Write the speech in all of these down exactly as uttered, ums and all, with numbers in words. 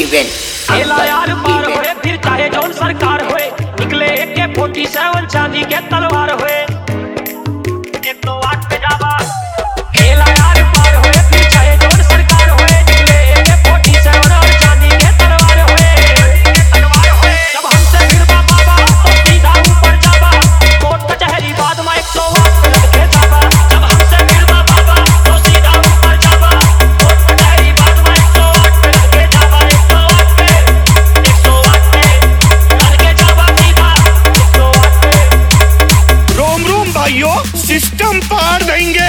Event खेला यार पार होए फिर चाहे जौन सरकार होए, निकले एक के फोर्टी सेवन चांदी के तलवार होए। एक तो आठ पे जावा खेला यार पार होए फिर चाहे जौन सरकार होए, निकले एक के फोर्टी सेवन और चांदी के तलवार होए। जब हमसे भिड़वा बाबा तो सीधा ऊपर जावा, कोर्ट कचहरी बाद में एक सौ आठ पे लग के जावा। जब हमसे भिड़वा बाबा तो सीधा ऊपर जावा, कोर्ट कचहरी बाद में एक सौ आठ पे लग के जावा। एक सौ आठ पे एक सौ आठ पे लग के जावा सीधा एक सौ आठ पे। रोम रोम भाइयों, सिस्टम पार देंगे।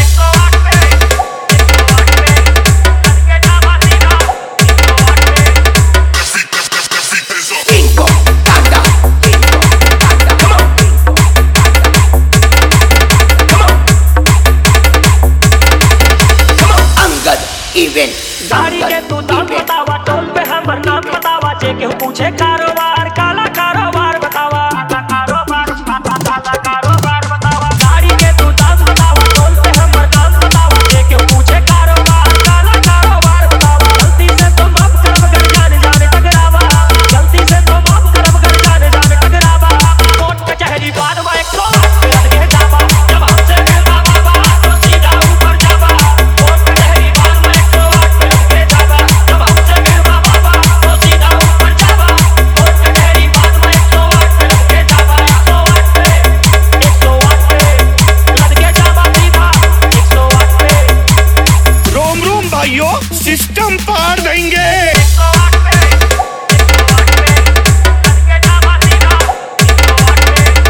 इवेंट गाड़ी के तू दाम बतावा, टोल पे हमर नाम बतावा, जे केहू पूछे कारोबार काला कारोबार बतावा। कारोबार काला कारोबार बतावा। गाड़ी के तू दाम बतावा, टोल पे हमर नाम बतावा, जे केहू पूछे कारोबार काला कारोबार बतावा। गलती से तो माफ करब कर जाने जाने टकरावा, गलती से तो माफ करब कर जाने जाने टकरावा। कोर्ट कचहरी बाद में एक सौ आठ पे लग के जावा। जब हमसे भिड़वा बाबा तो सीधा ऊपर जावा, कोर्ट कचहरी बाद में एक सौ आठ पे लग के जावा। जब हमसे भिड़वा बाबा तो सीधा ऊपर जावा, कोर्ट कचहरी बाद में एक सौ आठ पे लग के जावा। एक सौ आठ पे एक सौ आठ पे लग के जावा सीधा एक सौ आठ पे। रोम रोम भाइयों, सिस्टम पार देंगे। एक सौ आठ पे एक सौ आठ पे लग के जावा सीधा एक सौ आठ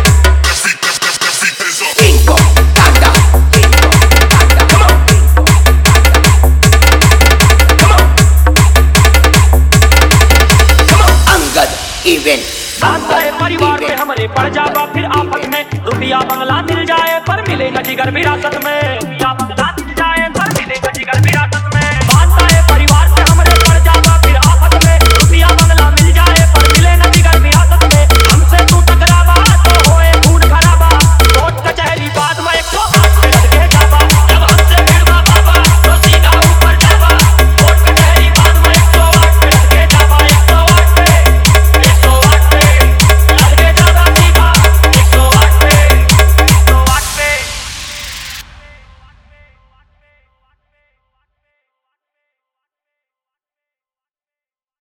पे। Bingo, tanda, bingo, tanda, come on, come on, come on, Angad event सारे परिवार में हमारे पड़ जावा फिर आफत में, रुपया बंगला मिल जाए पर मिलेगा जिगर विरासत में। रुपया बंगला मिल जाए पर मिलेगा जिगर विरासत में।